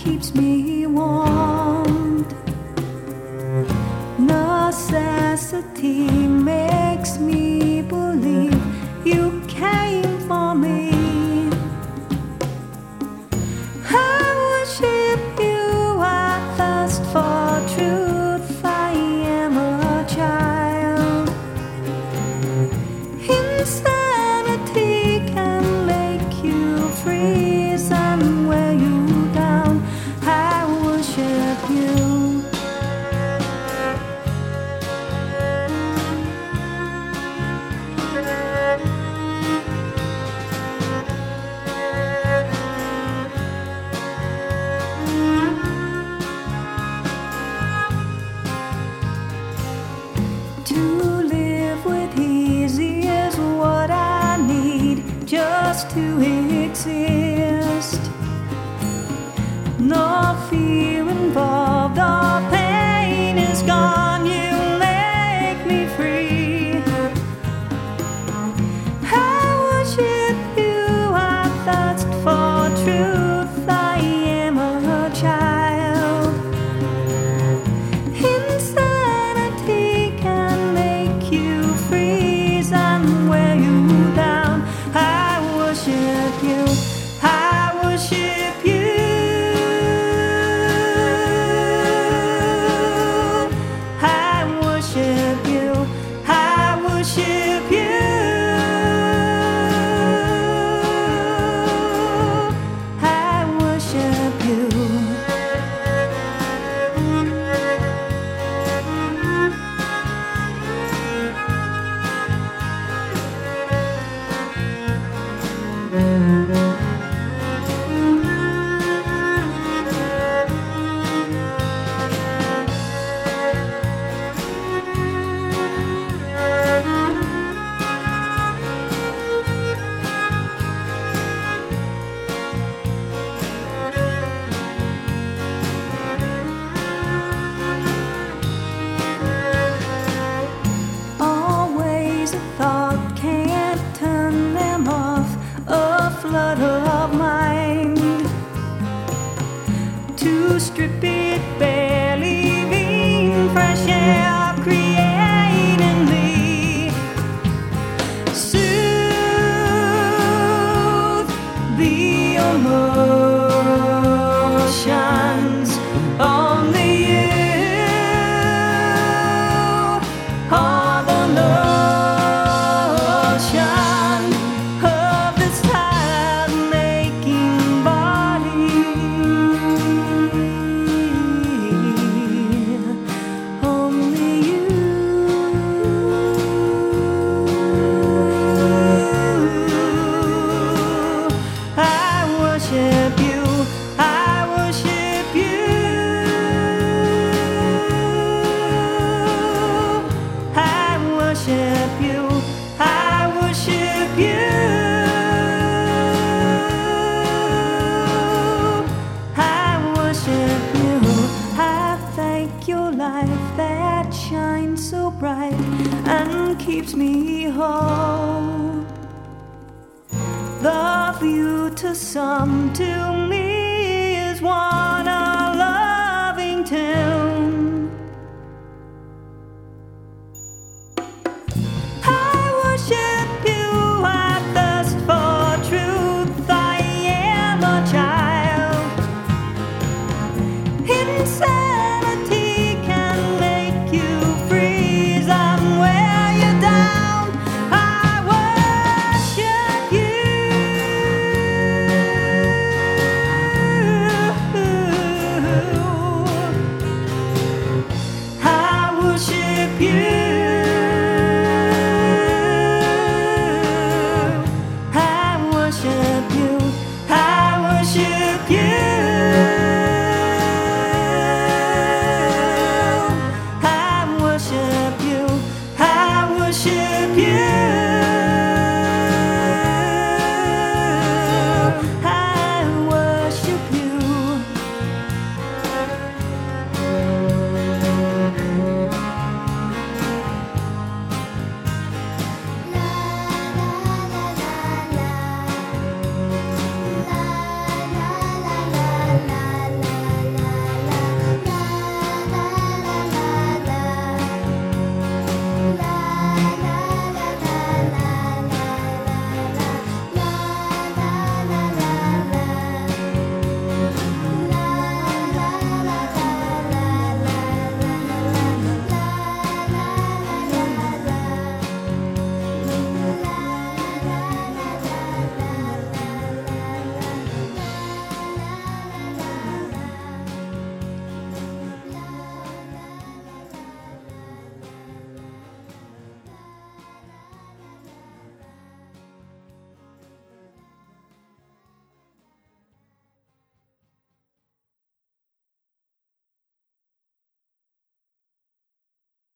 keeps me warm. Necessity makes me believe you came for me. I worship you, I thirst for truth, I am a child. Insanity can make you freeze and wear you down. I worship you. To live with ease is what I need just to exist. No fear involved, all pain is gone, you make me free. I worship you, I thirst for truth, I am a child. Insanity can make you freeze and wear you down. I worship you, I worship you. I worship you, I worship you. I worship you. Always a thought, can't turn them off. A flood of mind to strip it bare, leaving fresh air, creating me. Soothe the emotions, only you are the notion of this tired-making body. Only you. I worship you, I worship you. I worship you, I worship you. I worship you. I thank your life that shines so bright and keeps me whole. The view to some, to me, is one a loving tune. I worship you, I thirst for truth, I am a child. Insanity can make you freeze and wear you down. I worship you. I worship you. I worship you, I worship you.